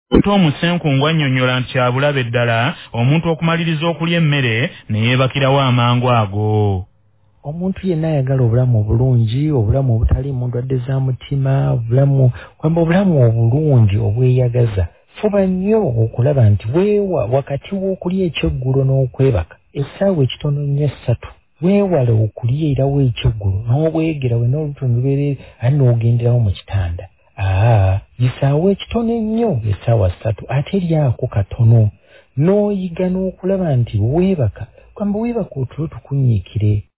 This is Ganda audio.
Tom Senkungu annyonnyola nti kyabulabe ddala omuntu okumaliriza okulya emmere ne yeebakirawo amangu ago. Omuntu yenna ayagala obulamu obulungi, obulamu obutaliimu ndwadde za mutima, obulamu obulungi obweyagaza. Fuba nnyo okulaba nti weewa wakati w'okulya ekyeggulo n'okwebaka essaawa ekitono nnyo 3 weewale okulya erawo ekyeggulo n'obwegerawe n'olutono lubeerera ani n'ogenderawo mu kitanda. Gisaawa ekitono ennyo essaawa 3 ate lyako katono n'oyiga n'okulaba nti weebaka kwamba weebaka otulo tukunyiikire.